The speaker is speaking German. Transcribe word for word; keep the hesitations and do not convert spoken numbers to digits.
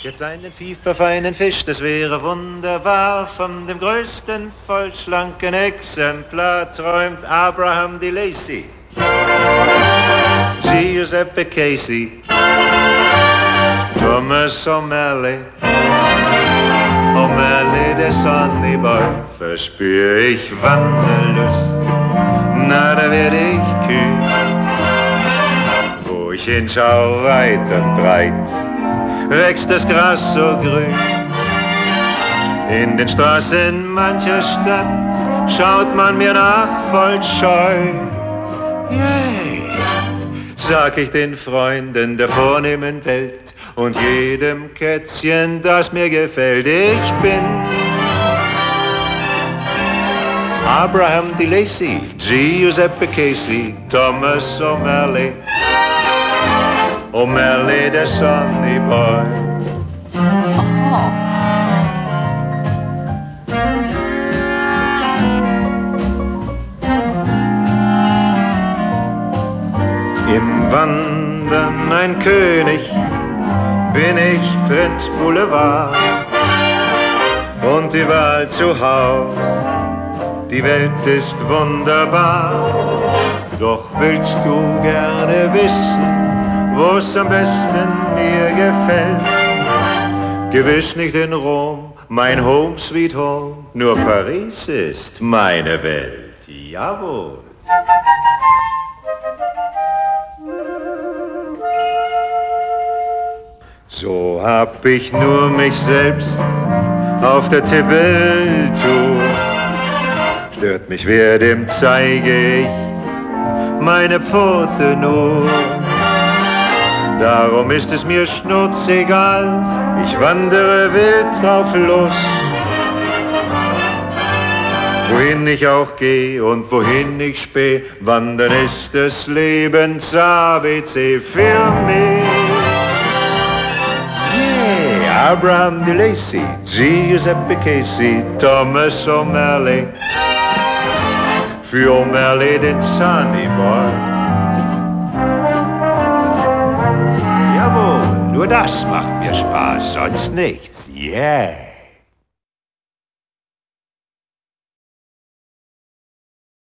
Jetzt einen pfeifferfeinen Fisch, das wäre wunderbar. Von dem größten, vollschlanken Exemplar träumt Abraham de Lacy. Giuseppe Casey, Thomas O'Malley, O'Malley der Sonnyboy, verspür ich Wanderlust, na da werde ich kühl. Wo ich hinschau, weit und breit, wächst das Gras so grün. In den Straßen mancher Stadt schaut man mir nach voll Scheu. Yay, sag ich den Freunden der vornehmen Welt und jedem Kätzchen, das mir gefällt. Ich bin Abraham de Lacy, Giuseppe Casey, Thomas O'Malley, O'Malley der Sonnyboy. Oh. Im Wandern ein König, bin ich Prinz Boulevard und die Wahl zu Haus, die Welt ist wunderbar. Doch willst du gerne wissen, wo's am besten mir gefällt? Gewiss nicht in Rom, mein Home sweet home, nur Paris ist meine Welt, jawohl. So hab ich nur mich selbst auf der Tippeltour. Stört mich wer, dem zeige ich meine Pfote nur. Darum ist es mir schnurzegal, ich wandere wild drauf los. Wohin ich auch geh und wohin ich späh, wandern ist des Lebens A B C für mich. Yeah, Abraham de Lacy, Giuseppe Casey, Thomas O'Malley, für O'Malley den Sonnyboy. Jawohl, nur das macht mir Spaß, sonst nichts. Yeah.